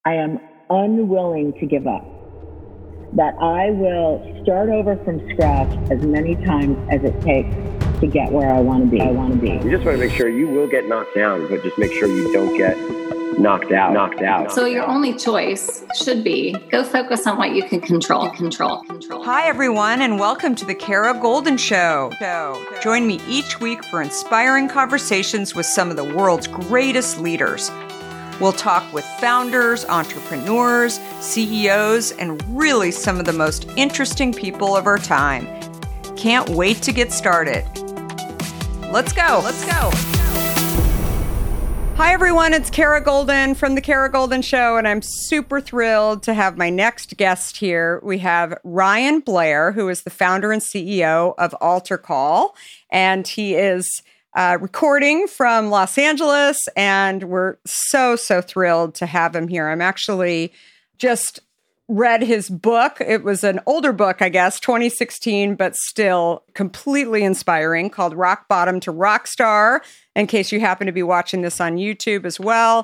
I am unwilling to give up. That I will start over from scratch as many times as it takes to get where I want to be. You just want to make sure you will get knocked down, but just make sure you don't get knocked out. So your only choice should be go focus on what you can control. Hi, everyone, and welcome to the Kara Goldin Show. Join me each week for inspiring conversations with some of the world's greatest leaders. We'll talk with founders, entrepreneurs, CEOs, and really some of the most interesting people of our time. Can't wait to get started. Let's go. Hi, everyone. It's Kara Goldin from The Kara Goldin Show, and I'm super thrilled to have my next guest here. We have Ryan Blair, who is the founder and CEO of AltarCall, and he is recording from Los Angeles, and we're so thrilled to have him here. I'm actually just read his book. It was an older book, I guess, 2016, but still completely inspiring, called Rock Bottom to Rockstar, in case you happen to be watching this on YouTube as well.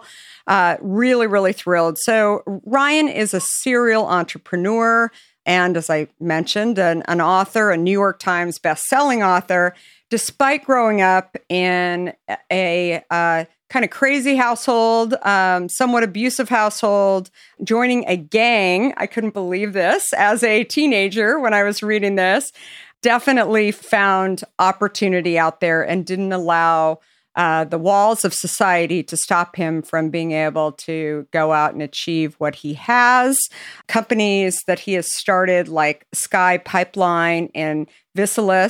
Really thrilled. So Ryan is a serial entrepreneur, and as I mentioned, an author, a New York Times bestselling author. Despite growing up in a kind of crazy household, somewhat abusive household, joining a gang, I couldn't believe this, as a teenager when I was reading this, definitely found opportunity out there and didn't allow the walls of society to stop him from being able to go out and achieve what he has. Companies that he has started like Sky Pipeline and Vitalis,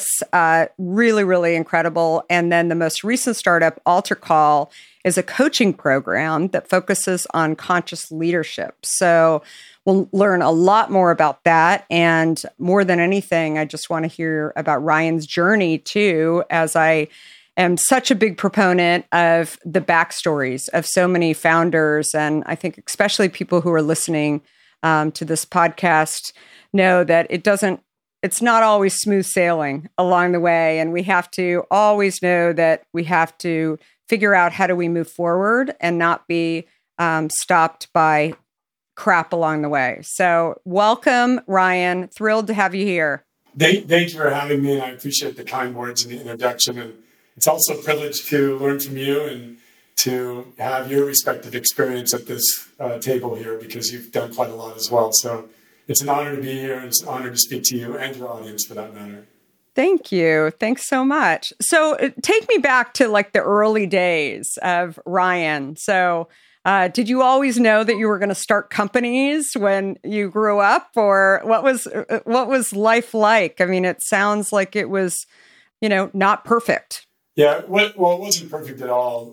really incredible. And then the most recent startup, AltarCall, is a coaching program that focuses on conscious leadership. So we'll learn a lot more about that. And more than anything, I just want to hear about Ryan's journey too, as I am such a big proponent of the backstories of so many founders. And I think especially people who are listening to this podcast know that it's not always smooth sailing along the way. And we have to always know that we have to figure out how do we move forward and not be stopped by crap along the way. So welcome, Ryan. Thrilled to have you here. Thank you for having me. And I appreciate the kind words in the introduction. And it's also a privilege to learn from you and to have your respective experience at this table here, because you've done quite a lot as well. So it's an honor to be here, and it's an honor to speak to you and your audience for that matter. Thank you. Thanks so much. So take me back to like the early days of Ryan. So did you always know that you were going to start companies when you grew up, or what was life like? I mean, it sounds like it was, not perfect. Yeah, well, it wasn't perfect at all.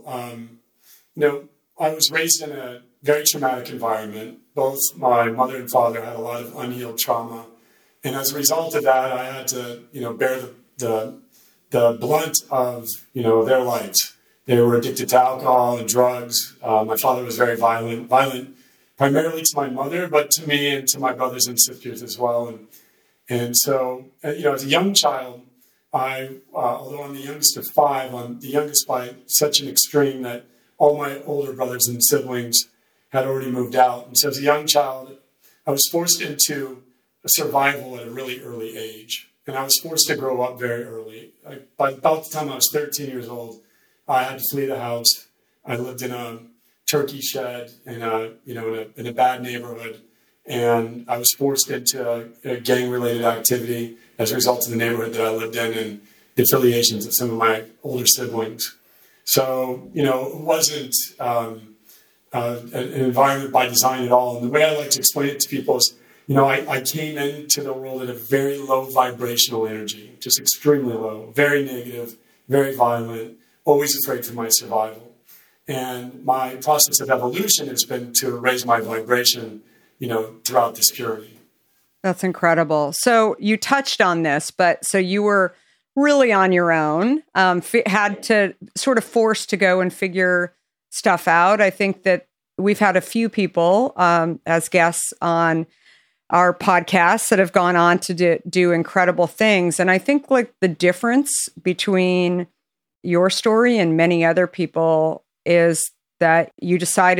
I was raised in a very traumatic environment. Both my mother and father had a lot of unhealed trauma. And as a result of that, I had to, bear the blunt of, their lives. They were addicted to alcohol and drugs. My father was very violent primarily to my mother, but to me and to my brothers and sisters as well. And so, as a young child, although I'm the youngest of five, I'm the youngest by such an extreme that all my older brothers and siblings had already moved out. And so as a young child, I was forced into survival at a really early age. And I was forced to grow up very early. By about the time I was 13 years old, I had to flee the house. I lived in a turkey shed in a bad neighborhood. And I was forced into a gang-related activity as a result of the neighborhood that I lived in and the affiliations of some of my older siblings. So, it wasn't an environment by design at all. And the way I like to explain it to people is, I came into the world at a very low vibrational energy, just extremely low, very negative, very violent, always afraid for my survival. And my process of evolution has been to raise my vibration, throughout this journey. That's incredible. So you touched on this, but so you were really on your own, had to sort of forced to go and figure stuff out. I think that we've had a few people as guests on our podcasts that have gone on to do incredible things. And I think like the difference between your story and many other people is that you decided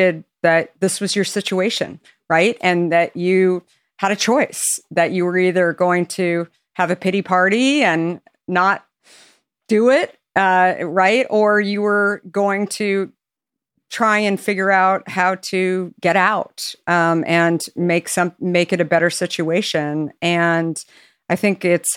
that this was your situation, right? And that you had a choice, that you were either going to have a pity party and not do it, right? Or you were going to try and figure out how to get out and make it a better situation. And I think it's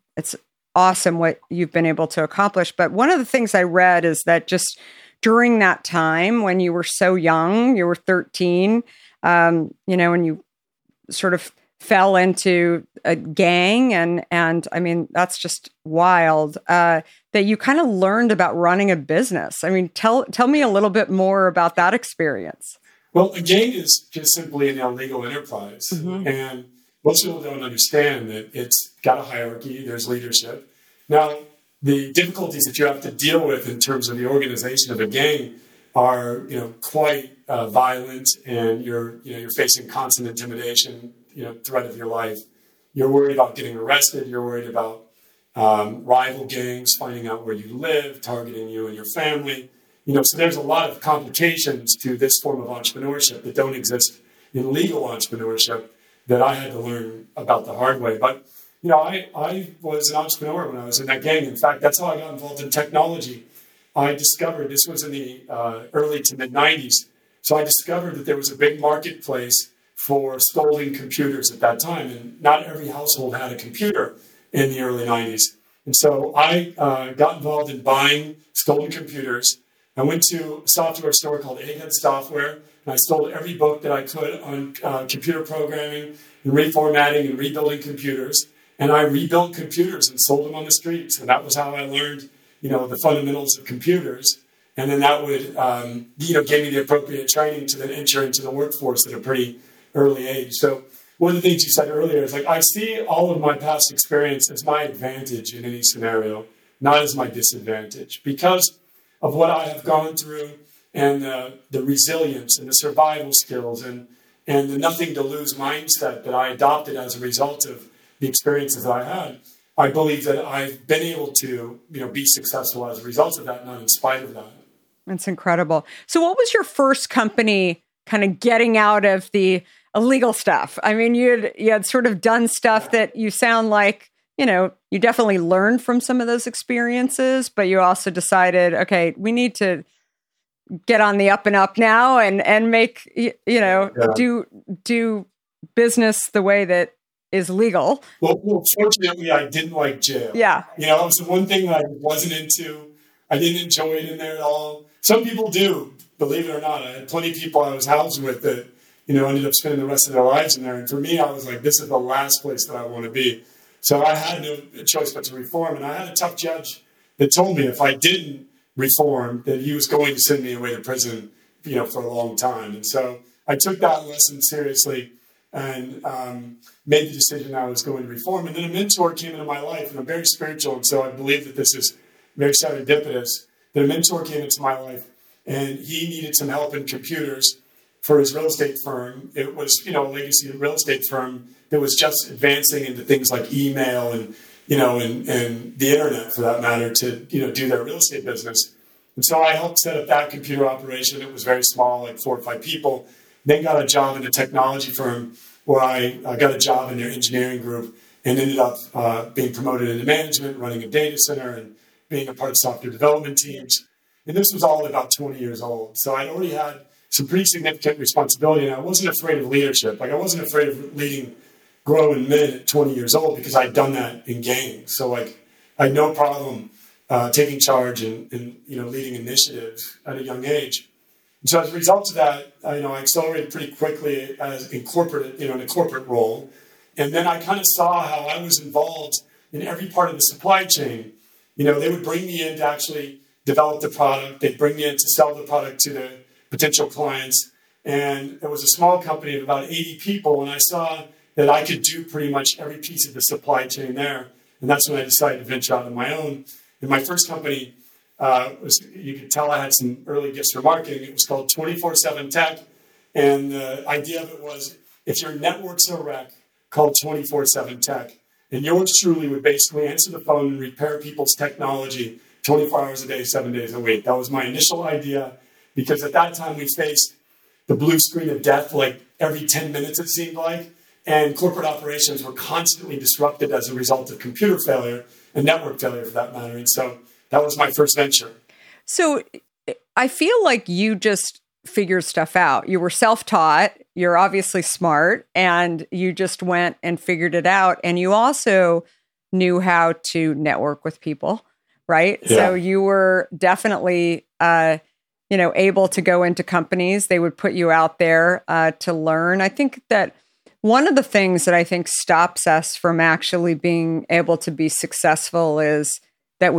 awesome what you've been able to accomplish. But one of the things I read is that just during that time when you were so young, you were 13, and you sort of fell into a gang, and I mean, that's just wild, that you kind of learned about running a business. I mean, tell me a little bit more about that experience. Well, a gang is just simply an illegal enterprise. Mm-hmm. And most people don't understand that it's got a hierarchy, there's leadership. Now, the difficulties that you have to deal with in terms of the organization of a gang are, quite violent, and you're facing constant intimidation, threat of your life. You're worried about getting arrested. You're worried about rival gangs finding out where you live, targeting you and your family. So there's a lot of complications to this form of entrepreneurship that don't exist in legal entrepreneurship that I had to learn about the hard way. But, I was an entrepreneur when I was in that gang. In fact, that's how I got involved in technology. I discovered, this was in the early to mid-90s, so I discovered that there was a big marketplace for stolen computers at that time. And not every household had a computer in the early 90s. And so I got involved in buying stolen computers. I went to a software store called Egghead Software, and I stole every book that I could on computer programming and reformatting and rebuilding computers. And I rebuilt computers and sold them on the streets. And that was how I learned, the fundamentals of computers. And then that would, gave me the appropriate training to then enter into the workforce at a pretty early age. So one of the things you said earlier is I see all of my past experience as my advantage in any scenario, not as my disadvantage, because of what I have gone through and the resilience and the survival skills and the nothing to lose mindset that I adopted as a result of the experiences I had. I believe that I've been able to, be successful as a result of that, not in spite of that. That's incredible. So what was your first company kind of getting out of the illegal stuff? I mean, you had sort of done stuff that you sound like, you definitely learned from some of those experiences, but you also decided, okay, we need to get on the up and up now and make, do business the way that is legal. Well, fortunately, I didn't like jail. Yeah. It was the one thing that I wasn't into. I didn't enjoy it in there at all. Some people do, believe it or not. I had plenty of people I was housed with that, ended up spending the rest of their lives in there. And for me, I was like, this is the last place that I want to be. So I had no choice but to reform. And I had a tough judge that told me if I didn't reform, that he was going to send me away to prison, for a long time. And so I took that lesson seriously and made the decision I was going to reform. And then a mentor came into my life, and I'm very spiritual, and so I believe that this is very serendipitous, that a mentor came into my life, and he needed some help in computers for his real estate firm. It was, a legacy real estate firm that was just advancing into things like email and, and the internet, for that matter, to, do their real estate business. And so I helped set up that computer operation. It was very small, like 4 or 5 people. Then got a job in a technology firm where I got a job in their engineering group and ended up being promoted into management, running a data center, and being a part of software development teams. And this was all at about 20 years old. So I'd already had some pretty significant responsibility, and I wasn't afraid of leadership. I wasn't afraid of leading growing men at 20 years old because I'd done that in gangs. So I had no problem taking charge and leading initiatives at a young age. And so as a result of that, I accelerated pretty quickly in a corporate role. And then I kind of saw how I was involved in every part of the supply chain. They would bring me in to actually develop the product. They'd bring me in to sell the product to the potential clients. And it was a small company of about 80 people. And I saw that I could do pretty much every piece of the supply chain there. And that's when I decided to venture out on my own. And my first company you could tell I had some early gifts for marketing. It was called 24/7 Tech. And the idea of it was, if your network's a wreck, call 24/7 Tech. And yours truly would basically answer the phone and repair people's technology 24 hours a day, 7 days a week. That was my initial idea, because at that time we faced the blue screen of death, like every 10 minutes, it seemed like. And corporate operations were constantly disrupted as a result of computer failure and network failure for that matter. And so that was my first venture. So I feel like you just figured stuff out. You were self-taught, you're obviously smart, and you just went and figured it out. And you also knew how to network with people, right? Yeah. So you were definitely, able to go into companies. They would put you out there to learn. I think that one of the things that I think stops us from actually being able to be successful is that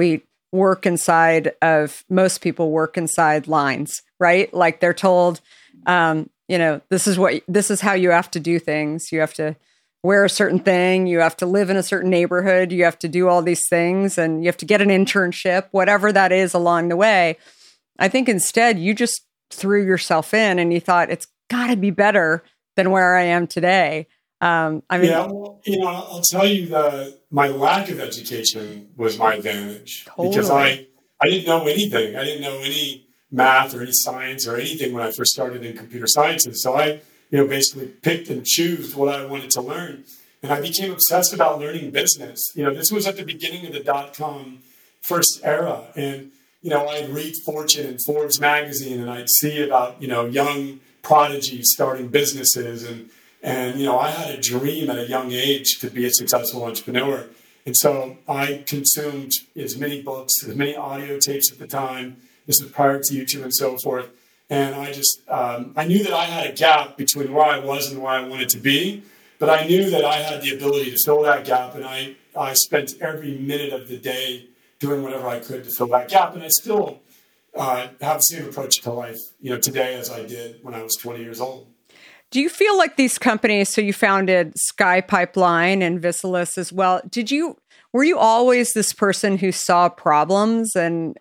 most people work inside lines, right? Like they're told, this is how you have to do things. You have to wear a certain thing. You have to live in a certain neighborhood. You have to do all these things, and you have to get an internship, whatever that is along the way. I think instead you just threw yourself in and you thought it's got to be better than where I am today. I'll tell you my lack of education was my advantage. Totally. Because I didn't know anything. I didn't know any math or any science or anything when I first started in computer sciences. So I, basically picked and chose what I wanted to learn. And I became obsessed about learning business. This was at the beginning of the .com first era. And, I'd read Fortune and Forbes magazine, and I'd see about, young prodigies starting businesses. And I had a dream at a young age to be a successful entrepreneur. And so I consumed as many books, as many audio tapes at the time. This was prior to YouTube and so forth. And I just, I knew that I had a gap between where I was and where I wanted to be. But I knew that I had the ability to fill that gap. And I spent every minute of the day doing whatever I could to fill that gap. And I still have the same approach to life, today as I did when I was 20 years old. Do you feel like these companies, so you founded Sky Pipeline and Visualis as well, were you always this person who saw problems and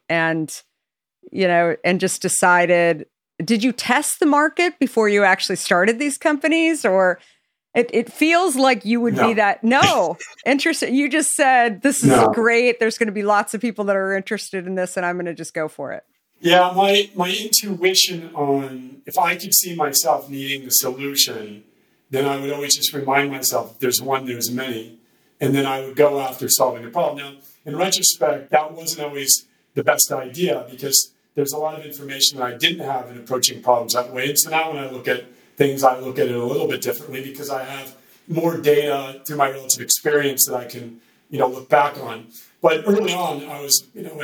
just decided, did you test the market before you actually started these companies? Or it feels like you would be that. No, interested. You just said, this is great. There's going to be lots of people that are interested in this and I'm going to just go for it. Yeah, my intuition on if I could see myself needing the solution, then I would always just remind myself, if there's one, there's many. And then I would go after solving the problem. Now, in retrospect, that wasn't always the best idea because there's a lot of information that I didn't have in approaching problems that way. And so now when I look at things, I look at it a little bit differently because I have more data through my relative experience that I can, look back on. But early on, I was,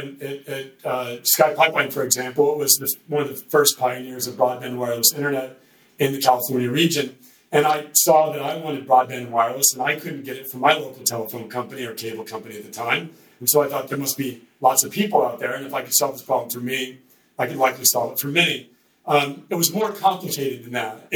at Sky Pipeline, for example, it was one of the first pioneers of broadband wireless internet in the California region. And I saw that I wanted broadband and wireless, and I couldn't get it from my local telephone company or cable company at the time. And so I thought there must be lots of people out there, and if I could solve this problem for me, I could likely solve it for many. It was more complicated than that.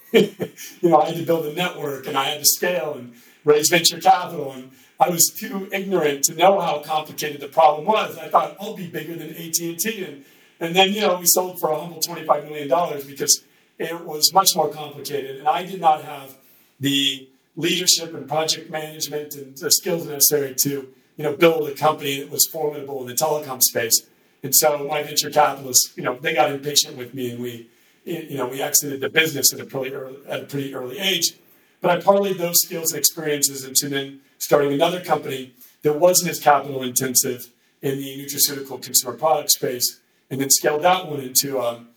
I had to build a network, and I had to scale and raise venture capital, and I was too ignorant to know how complicated the problem was. I thought, I'll be bigger than AT&T. And then, we sold for a humble $25 million because it was much more complicated. And I did not have the leadership and project management and the skills necessary to, build a company that was formidable in the telecom space. And so my venture capitalists, they got impatient with me and we exited the business at a pretty early age. But I parlayed those skills and experiences into then starting another company that wasn't as capital intensive in the nutraceutical consumer product space, and then scaled that one into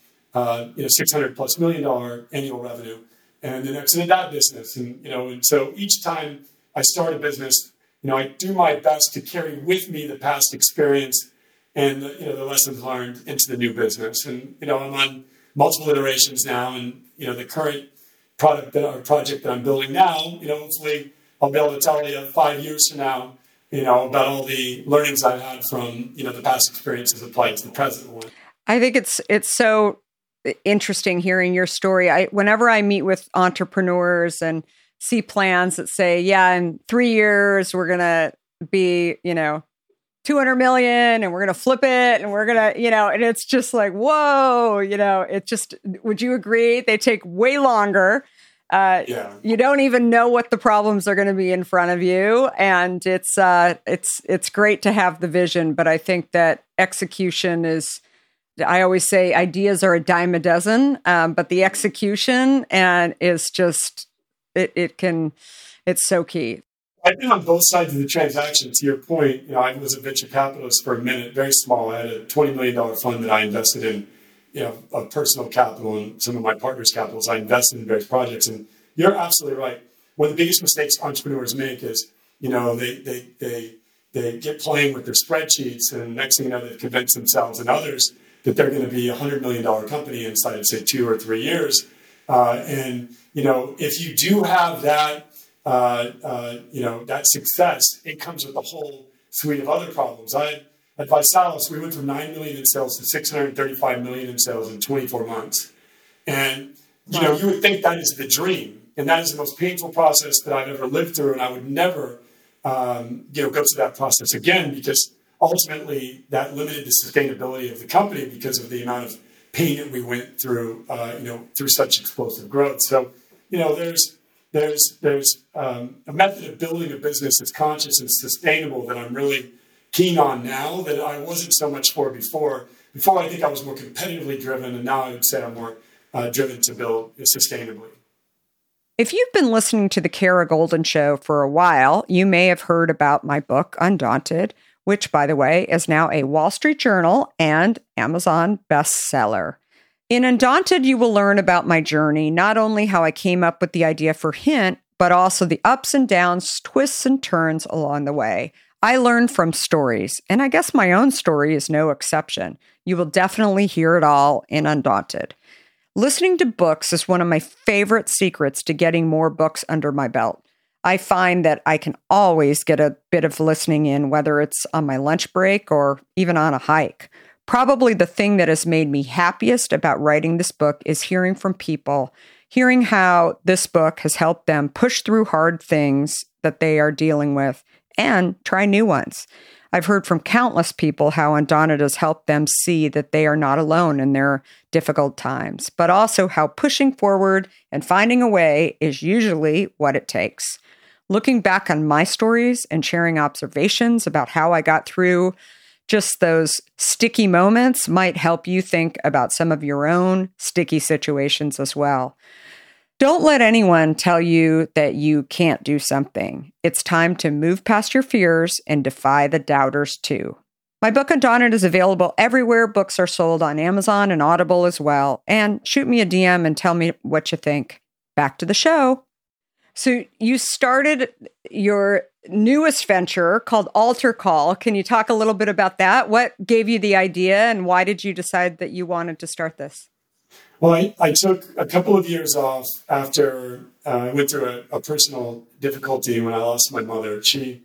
$600+ million annual revenue, and then exited that business. And so each time I start a business, I do my best to carry with me the past experience and the lessons learned into the new business. And I'm on multiple iterations now, and the current project that I'm building now, hopefully I'll be able to tell you 5 years from now, about all the learnings I've had from, the past experiences applied to the present one. I think it's so interesting hearing your story. Whenever I meet with entrepreneurs and see plans that say, in 3 years, we're going to be, 200 million and we're going to flip it and we're going to, and it's just like, whoa, would you agree? They take way longer. You don't even know what the problems are going to be in front of you. And it's great to have the vision, but I think that execution is I always say ideas are a dime a dozen, but the execution and is just, it's so key. I've been on both sides of the transaction. To your point, I was a venture capitalist for a minute, very small. I had a $20 million fund that I invested in, of personal capital and some of my partners' capitals. I invested in various projects. And you're absolutely right. One of the biggest mistakes entrepreneurs make is, they get playing with their spreadsheets, and next thing you know, they've convinced themselves and others that they're going to be a $100 million company inside of, say, 2 or 3 years. If you do have that, that success, it comes with a whole suite of other problems. At Visalis, we went from 9 million in sales to 635 million in sales in 24 months. And, you would think that is the dream. And that is the most painful process that I've ever lived through. And I would never, go through that process again, because ultimately that limited the sustainability of the company because of the amount of pain that we went through, through such explosive growth. So, there's a method of building a business that's conscious and sustainable that I'm really keen on now that I wasn't so much for before. Before, I think I was more competitively driven, and now I would say I'm more driven to build sustainably. If you've been listening to the Kara Goldin Show for a while, you may have heard about my book, Undaunted, which, by the way, is now a Wall Street Journal and Amazon bestseller. In Undaunted, you will learn about my journey, not only how I came up with the idea for Hint, but also the ups and downs, twists and turns along the way. I learned from stories, and I guess my own story is no exception. You will definitely hear it all in Undaunted. Listening to books is one of my favorite secrets to getting more books under my belt. I find that I can always get a bit of listening in, whether it's on my lunch break or even on a hike. Probably the thing that has made me happiest about writing this book is hearing from people, hearing how this book has helped them push through hard things that they are dealing with and try new ones. I've heard from countless people how Undaunted has helped them see that they are not alone in their difficult times, but also how pushing forward and finding a way is usually what it takes. Looking back on my stories and sharing observations about how I got through just those sticky moments might help you think about some of your own sticky situations as well. Don't let anyone tell you that you can't do something. It's time to move past your fears and defy the doubters too. My book Undaunted is available everywhere books are sold, on Amazon and Audible as well. And shoot me a DM and tell me what you think. Back to the show. So you started your newest venture called AltarCall. Can you talk a little bit about that? What gave you the idea and why did you decide that you wanted to start this? Well, I took a couple of years off after I went through a personal difficulty when I lost my mother. She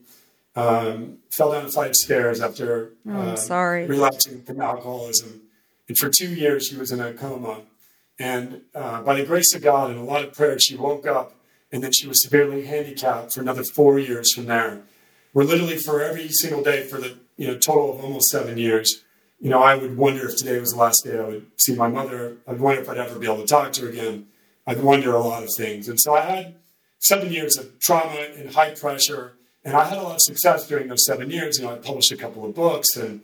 fell down a flight of stairs after relapsing from alcoholism. And for 2 years, she was in a coma. And by the grace of God and a lot of prayer, she woke up, and then she was severely handicapped for another 4 years from there. We're literally, for every single day for the total of almost 7 years, I would wonder if today was the last day I would see my mother. I'd wonder if I'd ever be able to talk to her again. I'd wonder a lot of things. And so I had 7 years of trauma and high pressure, and I had a lot of success during those 7 years. I published a couple of books and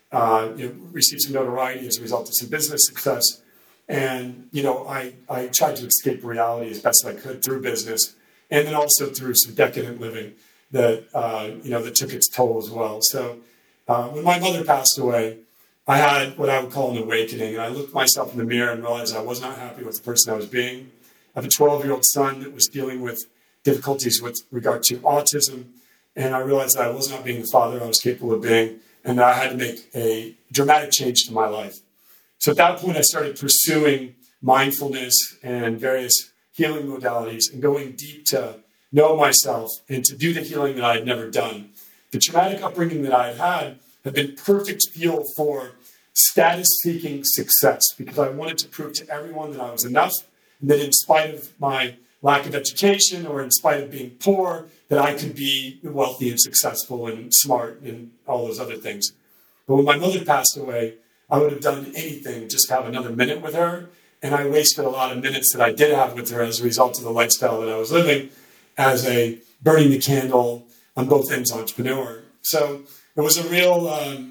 received some notoriety as a result of some business success. And, I tried to escape reality as best I could through business, and then also through some decadent living that took its toll as well. So when my mother passed away, I had what I would call an awakening, and I looked myself in the mirror and realized I was not happy with the person I was being. I have a 12-year-old son that was dealing with difficulties with regard to autism, and I realized that I was not being the father I was capable of being, and that I had to make a dramatic change to my life. So at that point, I started pursuing mindfulness and various healing modalities and going deep to know myself and to do the healing that I had never done. The traumatic upbringing that I had been perfect fuel for status-seeking success, because I wanted to prove to everyone that I was enough, and that in spite of my lack of education or in spite of being poor, that I could be wealthy and successful and smart and all those other things. But when my mother passed away, I would have done anything just to have another minute with her, and I wasted a lot of minutes that I did have with her as a result of the lifestyle that I was living as a burning the candle on both ends entrepreneur. So it was a real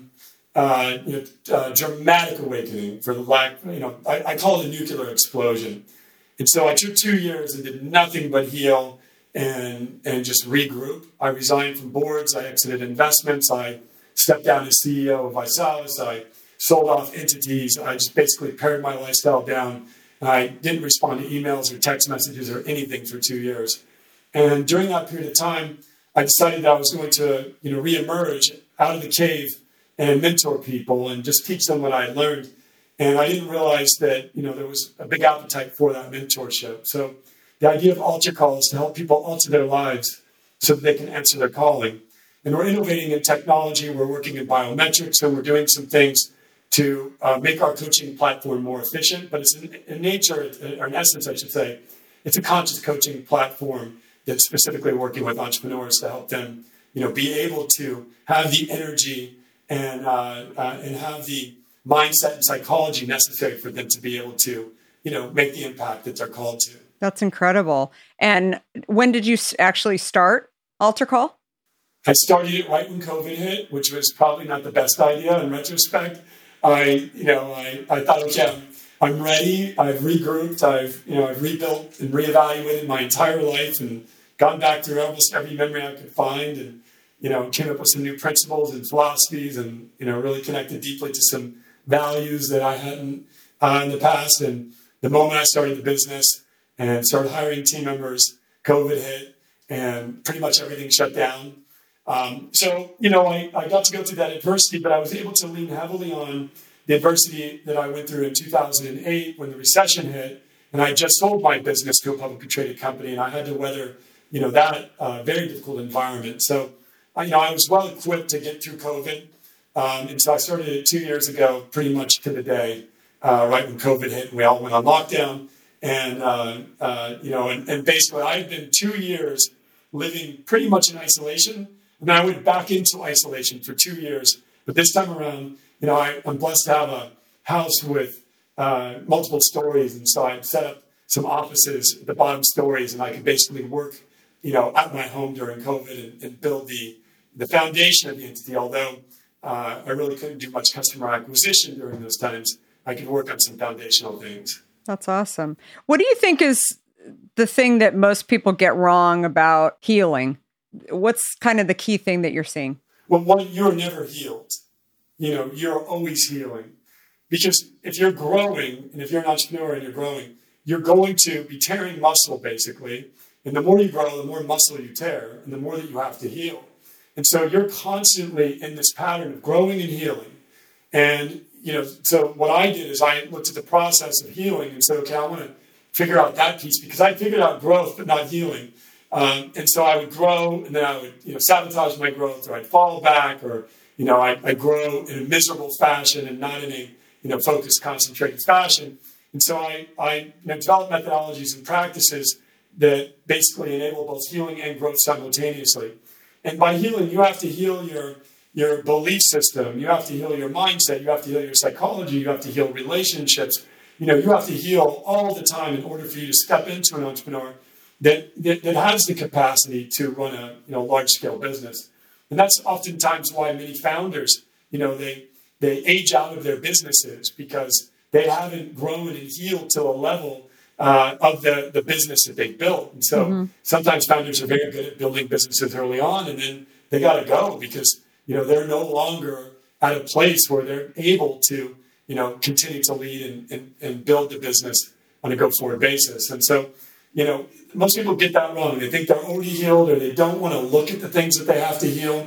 dramatic awakening for the lack, I call it a nuclear explosion. And so I took 2 years and did nothing but heal and just regroup. I resigned from boards. I exited investments. I stepped down as CEO of ViSalus. I sold off entities. I just basically pared my lifestyle down. I didn't respond to emails or text messages or anything for 2 years. And during that period of time, I decided that I was going to, reemerge out of the cave and mentor people and just teach them what I learned. And I didn't realize that, there was a big appetite for that mentorship. So the idea of AltarCall is to help people alter their lives so that they can answer their calling. And we're innovating in technology. We're working in biometrics, and we're doing some things to make our coaching platform more efficient. But it's in nature, or in essence, I should say, it's a conscious coaching platform that's specifically working with entrepreneurs to help them, be able to have the energy and have the mindset and psychology necessary for them to be able to, make the impact that they're called to. That's incredible. And when did you actually start AltarCall? I started it right when COVID hit, which was probably not the best idea in retrospect. I thought, okay, I'm ready. I've regrouped. I've rebuilt and reevaluated my entire life and gone back through almost every memory I could find, and came up with some new principles and philosophies, and really connected deeply to some values that I hadn't in the past. And the moment I started the business and started hiring team members, COVID hit, and pretty much everything shut down. So I got to go through that adversity, but I was able to lean heavily on the adversity that I went through in 2008 when the recession hit, and I just sold my business to a publicly traded company, and I had to weather, that very difficult environment. So, I was well equipped to get through COVID, and so I started it 2 years ago, pretty much to the day, right when COVID hit, and we all went on lockdown, and and basically I've been 2 years living pretty much in isolation. And then I went back into isolation for 2 years. But this time around, I'm blessed to have a house with multiple stories. And so I set up some offices at the bottom stories, and I could basically work, at my home during COVID and build the foundation of the entity. Although I really couldn't do much customer acquisition during those times, I could work on some foundational things. That's awesome. What do you think is the thing that most people get wrong about healing? What's kind of the key thing that you're seeing? Well, one, you're never healed. You're always healing. Because if you're growing, and if you're an entrepreneur and you're growing, you're going to be tearing muscle, basically. And the more you grow, the more muscle you tear, and the more that you have to heal. And so you're constantly in this pattern of growing and healing. And, so what I did is I looked at the process of healing and said, okay, I want to figure out that piece, because I figured out growth, but not healing. And so I would grow, and then I would, sabotage my growth, or I'd fall back, or, I'd grow in a miserable fashion and not in a, focused, concentrated fashion. And so I developed methodologies and practices that basically enable both healing and growth simultaneously. And by healing, you have to heal your belief system. You have to heal your mindset. You have to heal your psychology. You have to heal relationships. You have to heal all the time in order for you to step into an entrepreneur that has the capacity to run a large-scale business. And that's oftentimes why many founders, they age out of their businesses, because they haven't grown and healed to a level of the business that they built. And so sometimes founders are very good at building businesses early on, and then they got to go because, they're no longer at a place where they're able to, continue to lead and build the business on a go-forward basis. And so, most people get that wrong. They think they're already healed, or they don't want to look at the things that they have to heal.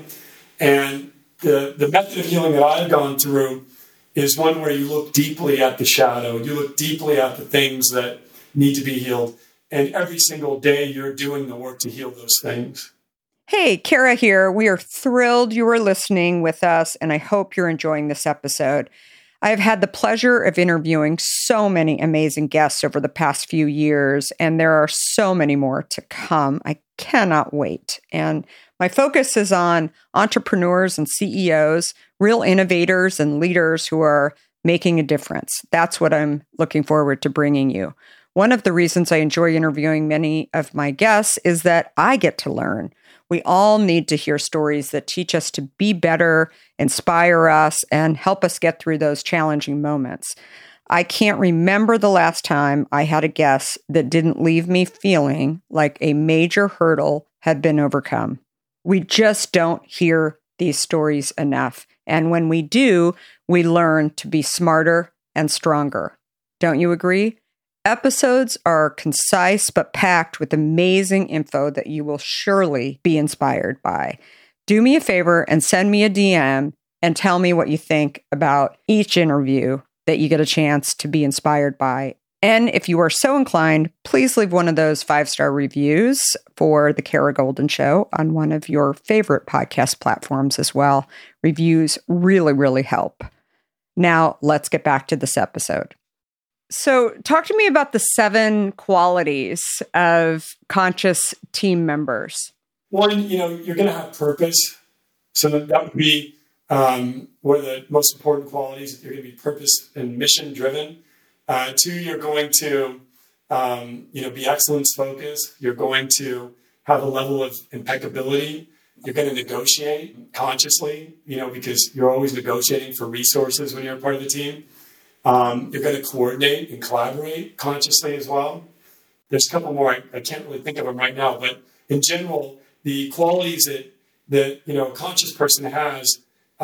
And the method of healing that I've gone through is one where you look deeply at the shadow. You look deeply at the things that need to be healed. And every single day you're doing the work to heal those things. Hey, Kara here. We are thrilled you are listening with us, and I hope you're enjoying this episode. I have had the pleasure of interviewing so many amazing guests over the past few years, and there are so many more to come. I cannot wait. And my focus is on entrepreneurs and CEOs, real innovators and leaders who are making a difference. That's what I'm looking forward to bringing you. One of the reasons I enjoy interviewing many of my guests is that I get to learn. We all need to hear stories that teach us to be better inspire us, and help us get through those challenging moments. I can't remember the last time I had a guest that didn't leave me feeling like a major hurdle had been overcome. We just don't hear these stories enough. And when we do, we learn to be smarter and stronger. Don't you agree? Episodes are concise but packed with amazing info that you will surely be inspired by. Do me a favor and send me a DM and tell me what you think about each interview that you get a chance to be inspired by. And if you are so inclined, please leave one of those 5-star reviews for The Kara Goldin Show on one of your favorite podcast platforms as well. Reviews really, really help. Now, let's get back to this episode. So talk to me about the 7 qualities of conscious team members. One, you're going to have purpose. So that would be one of the most important qualities. You're going to be purpose and mission driven. 2, you're going to, be excellence focused. You're going to have a level of impeccability. You're going to negotiate consciously, because you're always negotiating for resources when you're a part of the team. You're going to coordinate and collaborate consciously as well. There's a couple more. I can't really think of them right now, but in general, the qualities that a conscious person has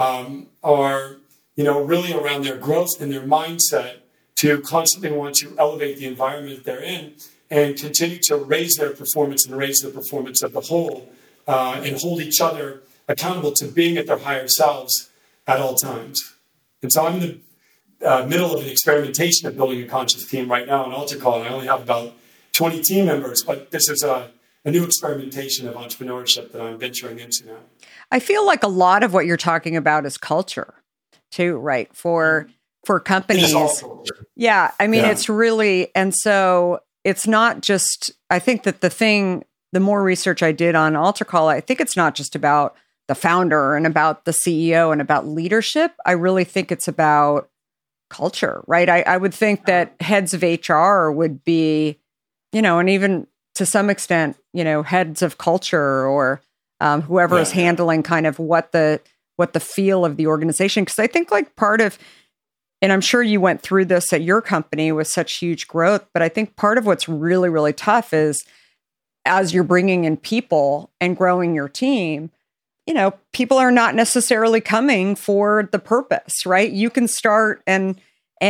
are, really around their growth and their mindset to constantly want to elevate the environment they're in and continue to raise their performance and raise the performance of the whole and hold each other accountable to being at their higher selves at all times. And so I'm in the middle of an experimentation of building a conscious team right now in AltarCall, and I only have about 20 team members, but this is a new experimentation of entrepreneurship that I'm venturing into now. I feel like a lot of what you're talking about is culture too, right? For companies. It is all culture. Yeah. I mean, It's really, and so it's not just, I think that the more research I did on AltarCall, I think it's not just about the founder and about the CEO and about leadership. I really think it's about culture, right? I would think that heads of HR would be, and even to some extent, heads of culture or whoever is handling kind of what the feel of the organization. Because I think like part of, and I'm sure you went through this at your company with such huge growth, but I think part of what's really, really tough is as you're bringing in people and growing your team, people are not necessarily coming for the purpose, right? You can start and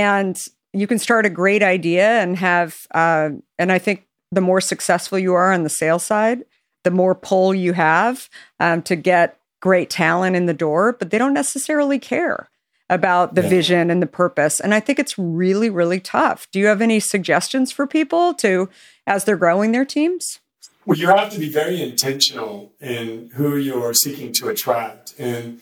you can start a great idea and have, and I think the more successful you are on the sales side, the more pull you have to get great talent in the door, but they don't necessarily care about the vision and the purpose. And I think it's really, really tough. Do you have any suggestions for people as they're growing their teams? Well, you have to be very intentional in who you're seeking to attract. And,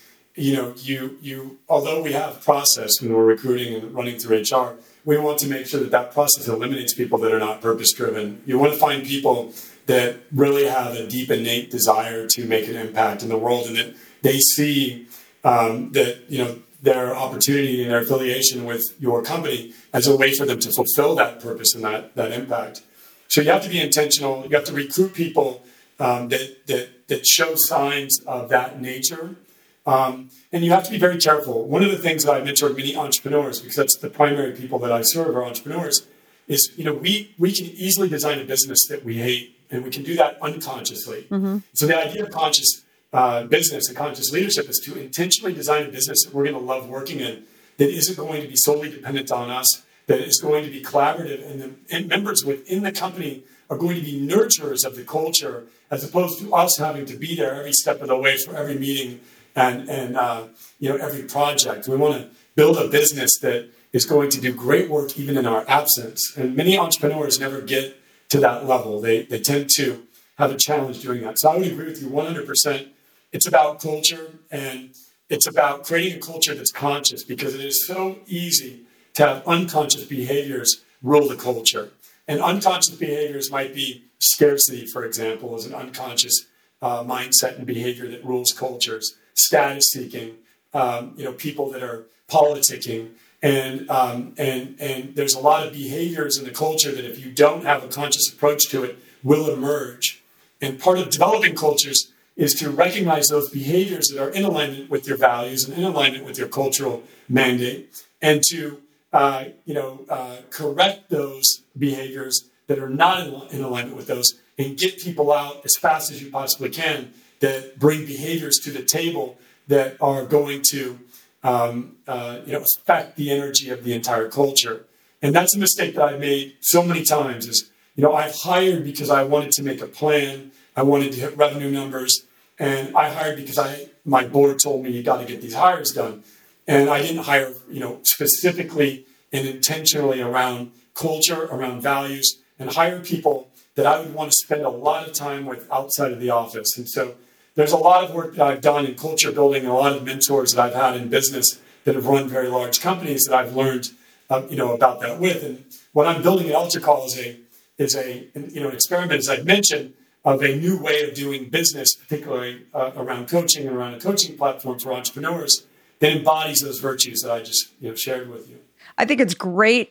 you although we have process when we're recruiting and running through HR, we want to make sure that process eliminates people that are not purpose-driven. You want to find people that really have a deep innate desire to make an impact in the world and that they see that, their opportunity and their affiliation with your company as a way for them to fulfill that purpose and that impact. So you have to be intentional. You have to recruit people that show signs of that nature. And you have to be very careful. One of the things that I mentor many entrepreneurs, because that's the primary people that I serve are entrepreneurs, is, we can easily design a business that we hate, and we can do that unconsciously. Mm-hmm. So the idea of conscious business and conscious leadership is to intentionally design a business that we're going to love working in, that isn't going to be solely dependent on us, that is going to be collaborative, and members within the company are going to be nurturers of the culture, as opposed to us having to be there every step of the way for every meeting and every project. We want to build a business that is going to do great work even in our absence. And many entrepreneurs never get to that level. They tend to have a challenge doing that. So I would agree with you 100%. It's about culture, and it's about creating a culture that's conscious, because it is so easy to have unconscious behaviors rule the culture. And unconscious behaviors might be scarcity, for example, as an unconscious mindset and behavior that rules cultures. Status seeking, people that are politicking, and there's a lot of behaviors in the culture that if you don't have a conscious approach to it will emerge. And part of developing cultures is to recognize those behaviors that are in alignment with your values and in alignment with your cultural mandate, and to correct those behaviors that are not in alignment with those, and get people out as fast as you possibly can that bring behaviors to the table that are going to affect the energy of the entire culture. And that's a mistake that I've made so many times is, I've hired because I wanted to make a plan. I wanted to hit revenue numbers. And I hired because my board told me you got to get these hires done. And I didn't hire, specifically and intentionally around culture, around values, and hire people that I would want to spend a lot of time with outside of the office. And so there's a lot of work that I've done in culture building, and a lot of mentors that I've had in business that have run very large companies that I've learned, about that with. And what I'm building at AltarCall is an experiment, as I've mentioned, of a new way of doing business, particularly around coaching and around a coaching platform for entrepreneurs that embodies those virtues that I just shared with you. I think it's great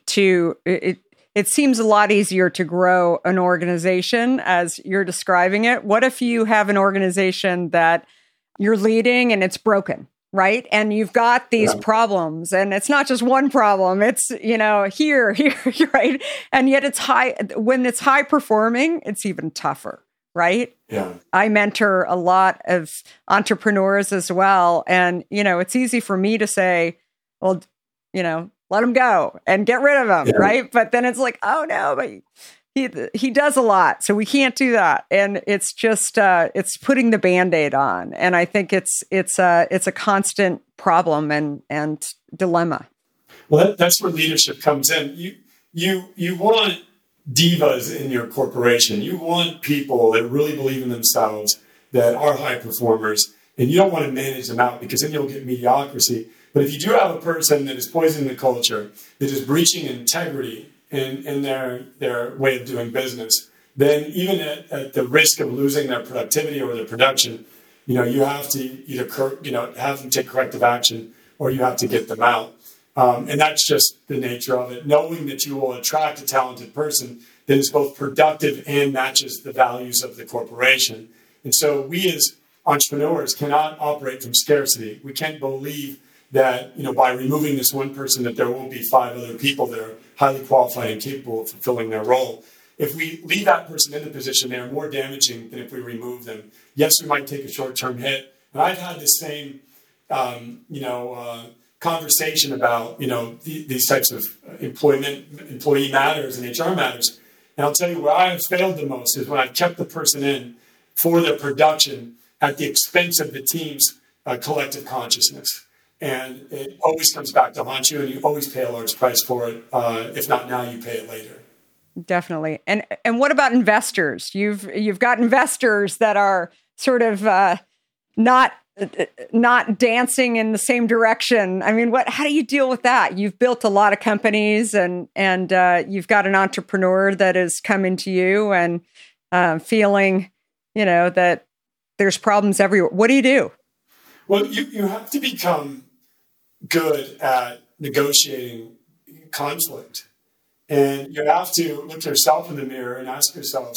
it seems a lot easier to grow an organization as you're describing it. What if you have an organization that you're leading and it's broken, right? And you've got these problems, and it's not just one problem. It's, here, right? And yet it's when it's high performing, it's even tougher, right? Yeah. I mentor a lot of entrepreneurs as well. And, it's easy for me to say, well, let him go and get rid of him, right? But then it's like, oh no, but he does a lot, so we can't do that. And it's just it's putting the Band-Aid on, and I think it's a constant problem and dilemma. Well, that's where leadership comes in. You want divas in your corporation. You want people that really believe in themselves, that are high performers, and you don't want to manage them out because then you'll get mediocrity. But if you do have a person that is poisoning the culture, that is breaching integrity in their way of doing business, then even at the risk of losing their productivity or their production, you have to either have them take corrective action, or you have to get them out. And that's just the nature of it. Knowing that you will attract a talented person that is both productive and matches the values of the corporation. And so we as entrepreneurs cannot operate from scarcity. We can't believe that, by removing this one person, that there won't be 5 other people that are highly qualified and capable of fulfilling their role. If we leave that person in the position, they are more damaging than if we remove them. Yes, we might take a short-term hit. And I've had the same, conversation about, these types of employee matters and HR matters. And I'll tell you where I have failed the most is when I've kept the person in for their production at the expense of the team's collective consciousness. And it always comes back to haunt you, and you always pay a large price for it. If not now, you pay it later. Definitely. And what about investors? You've got investors that are sort of not dancing in the same direction. I mean, how do you deal with that? You've built a lot of companies, and you've got an entrepreneur that is coming to you and feeling, that there's problems everywhere. What do you do? Well, you have to become good at negotiating conflict, and you have to look yourself in the mirror and ask yourself,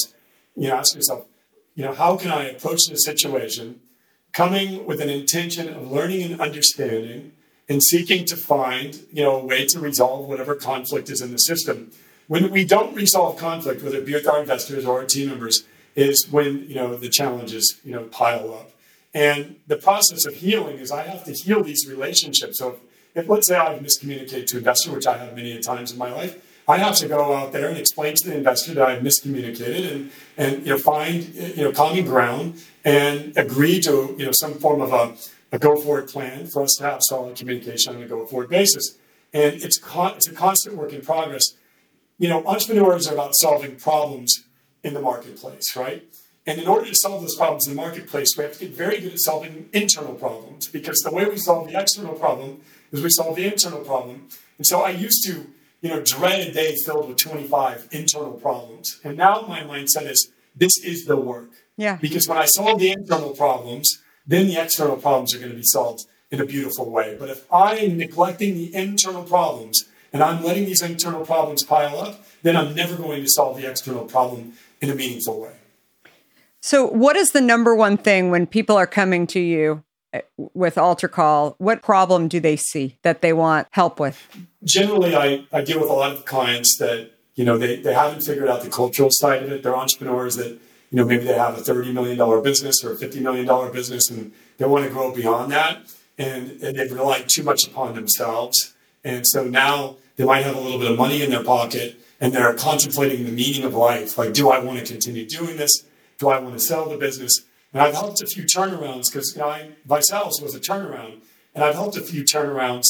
how can I approach this situation, coming with an intention of learning and understanding, and seeking to find, a way to resolve whatever conflict is in the system. When we don't resolve conflict, whether it be with our investors or our team members, is when the challenges pile up. And the process of healing is I have to heal these relationships. So if let's say I've miscommunicated to an investor, which I have many times in my life, I have to go out there and explain to the investor that I've miscommunicated and find common ground and agree to some form of a go-forward plan for us to have solid communication on a go-forward basis. And it's a constant work in progress. Entrepreneurs are about solving problems in the marketplace, right? And in order to solve those problems in the marketplace, we have to get very good at solving internal problems, because the way we solve the external problem is we solve the internal problem. And so I used to, dread a day filled with 25 internal problems. And now my mindset is, this is the work. Yeah. Because when I solve the internal problems, then the external problems are going to be solved in a beautiful way. But if I am neglecting the internal problems and I'm letting these internal problems pile up, then I'm never going to solve the external problem in a meaningful way. So what is the number one thing when people are coming to you with AlterCall? What problem do they see that they want help with? Generally, I deal with a lot of clients that, they haven't figured out the cultural side of it. They're entrepreneurs that, maybe they have a $30 million business or a $50 million business, and they want to grow beyond that. And they've relied too much upon themselves. And so now they might have a little bit of money in their pocket and they're contemplating the meaning of life. Like, do I want to continue doing this? Do I want to sell the business? And I've helped a few turnarounds because, Vicells was a turnaround. And I've helped a few turnarounds,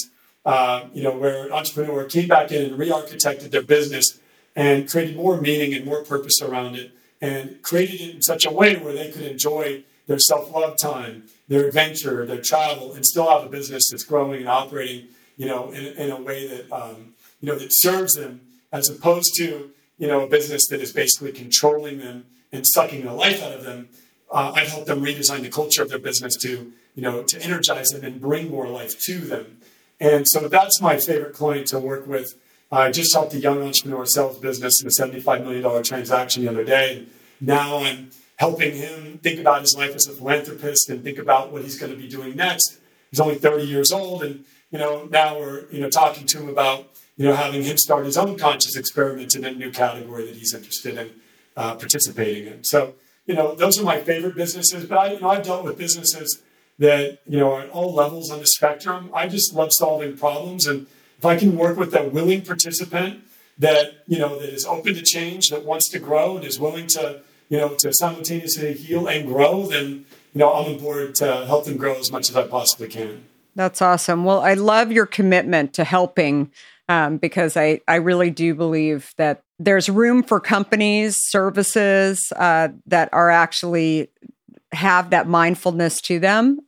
where an entrepreneur came back in and re-architected their business and created more meaning and more purpose around it and created it in such a way where they could enjoy their self-love time, their adventure, their travel, and still have a business that's growing and operating, in a way that, that serves them, as opposed to, a business that is basically controlling them and sucking the life out of them. I've helped them redesign the culture of their business to energize them and bring more life to them. And so that's my favorite client to work with. I just helped a young entrepreneur sell his business in a $75 million transaction the other day. Now I'm helping him think about his life as a philanthropist and think about what he's going to be doing next. He's only 30 years old, and now we're talking to him about having him start his own conscious experiment in a new category that he's interested in participating in. So those are my favorite businesses. But I've dealt with businesses that are at all levels on the spectrum. I just love solving problems, and if I can work with a willing participant that that is open to change, that wants to grow, and is willing to to simultaneously heal and grow, then, I'm on board to help them grow as much as I possibly can. That's awesome. Well, I love your commitment to helping because I really do believe that there's room for companies, services that are actually have that mindfulness to them.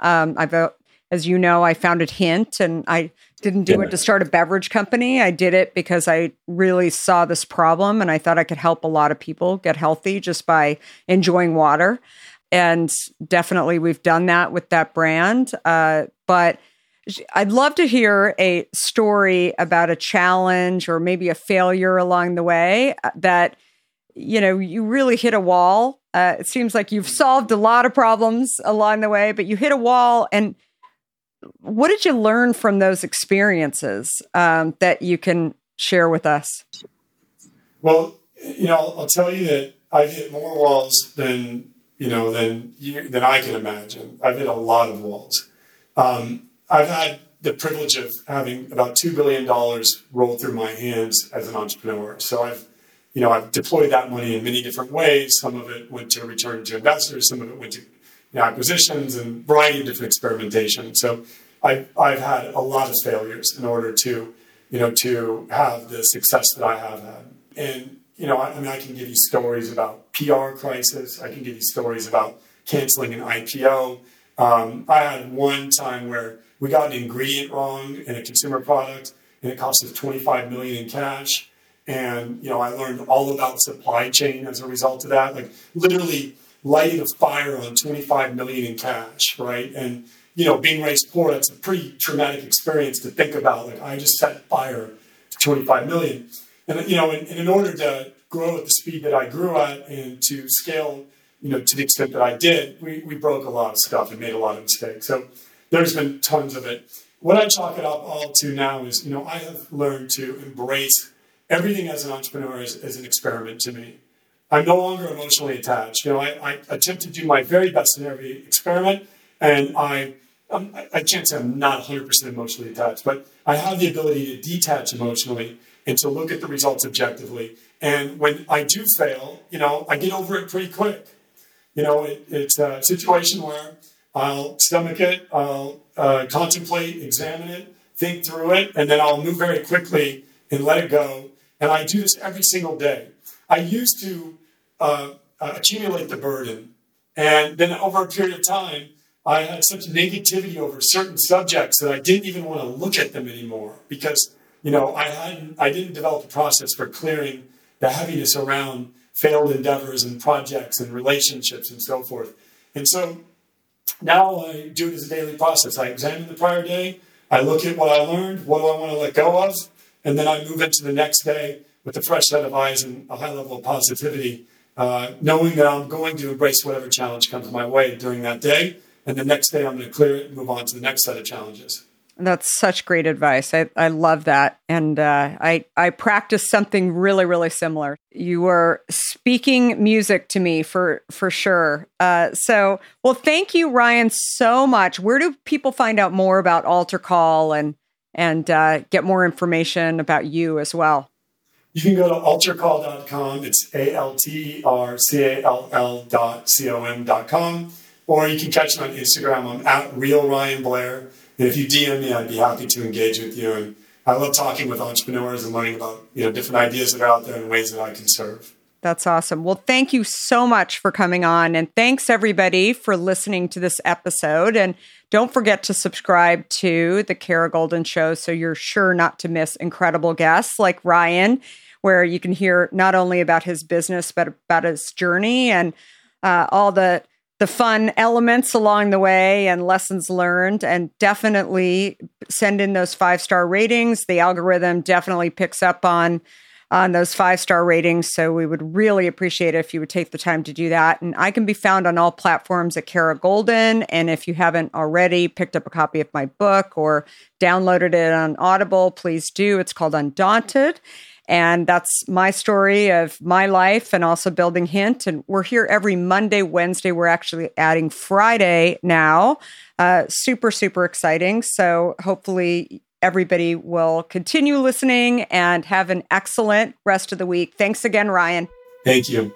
As you know, I founded Hint, and I didn't do it to start a beverage company. I did it because I really saw this problem and I thought I could help a lot of people get healthy just by enjoying water. And definitely we've done that with that brand. But I'd love to hear a story about a challenge or maybe a failure along the way that, you really hit a wall. It seems like you've solved a lot of problems along the way, but you hit a wall. And what did you learn from those experiences that you can share with us? Well, I'll tell you that I've hit more walls than I can imagine. I've hit a lot of walls. I've had the privilege of having about $2 billion roll through my hands as an entrepreneur. So I've deployed that money in many different ways. Some of it went to return to investors. Some of it went to acquisitions and a variety of different experimentation. So I've had a lot of failures in order to have the success that I have had. And, I can give you stories about PR crisis. I can give you stories about canceling an IPO. I had one time where we got an ingredient wrong in a consumer product and it cost us $25 million in cash. And, I learned all about supply chain as a result of that, like literally lighting a fire on $25 million in cash, right? And, being raised poor, that's a pretty traumatic experience to think about. Like, I just set fire to $25 million. And, and in order to grow at the speed that I grew at and to scale, to the extent that I did, we broke a lot of stuff and made a lot of mistakes. So there's been tons of it. What I chalk it up all to now is, I have learned to embrace everything as an entrepreneur as an experiment to me. I'm no longer emotionally attached. I attempt to do my very best in every experiment, and I can't say I'm not 100% emotionally attached, but I have the ability to detach emotionally and to look at the results objectively. And when I do fail, I get over it pretty quick. It's a situation where I'll stomach it, I'll contemplate, examine it, think through it, and then I'll move very quickly and let it go. And I do this every single day. I used to accumulate the burden. And then over a period of time, I had such negativity over certain subjects that I didn't even want to look at them anymore because, I didn't develop a process for clearing the heaviness around failed endeavors and projects and relationships and so forth. And so now I do it as a daily process. I examine the prior day. I look at what I learned. What do I want to let go of? And then I move into the next day with a fresh set of eyes and a high level of positivity knowing that I'm going to embrace whatever challenge comes my way during that day. And the next day I'm going to clear it and move on to the next set of challenges. That's such great advice. I love that. And I practice something really, really similar. You were speaking music to me for sure. Well, thank you, Ryan, so much. Where do people find out more about Altar Call and get more information about you as well? You can go to altarcall.com. It's ALTRCALL.com. Or you can catch me on Instagram. I'm at Real Ryan Blair. And if you DM me, I'd be happy to engage with you. And I love talking with entrepreneurs and learning about different ideas that are out there and ways that I can serve. That's awesome. Well, thank you so much for coming on. And thanks, everybody, for listening to this episode. And don't forget to subscribe to The Kara Goldin Show so you're sure not to miss incredible guests like Ryan, where you can hear not only about his business, but about his journey and all the fun elements along the way and lessons learned. And definitely send in those 5-star ratings. The algorithm definitely picks up on those 5-star ratings. So we would really appreciate it if you would take the time to do that. And I can be found on all platforms at Kara Goldin. And if you haven't already picked up a copy of my book or downloaded it on Audible, please do. It's called Undaunted. And that's my story of my life and also building Hint. And we're here every Monday, Wednesday. We're actually adding Friday now. Super, super exciting. So hopefully everybody will continue listening and have an excellent rest of the week. Thanks again, Ryan. Thank you.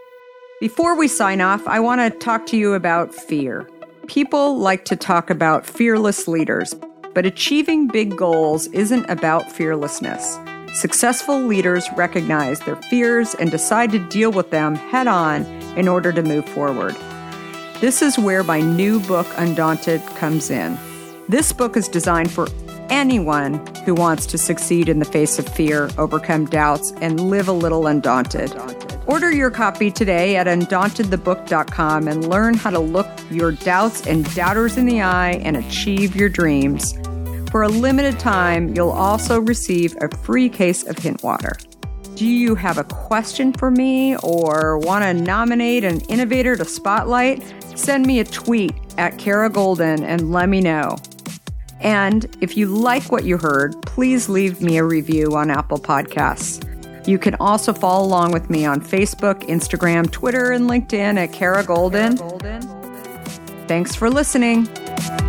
Before we sign off, I want to talk to you about fear. People like to talk about fearless leaders, but achieving big goals isn't about fearlessness. Successful leaders recognize their fears and decide to deal with them head on in order to move forward. This is where my new book, Undaunted, comes in. This book is designed for anyone who wants to succeed in the face of fear, overcome doubts, and live a little undaunted. Order your copy today at undauntedthebook.com and learn how to look your doubts and doubters in the eye and achieve your dreams. For a limited time, you'll also receive a free case of Hint Water. Do you have a question for me or want to nominate an innovator to spotlight? Send me a tweet at Kara Goldin and let me know. And if you like what you heard, please leave me a review on Apple Podcasts. You can also follow along with me on Facebook, Instagram, Twitter, and LinkedIn at Kara Goldin. Thanks for listening.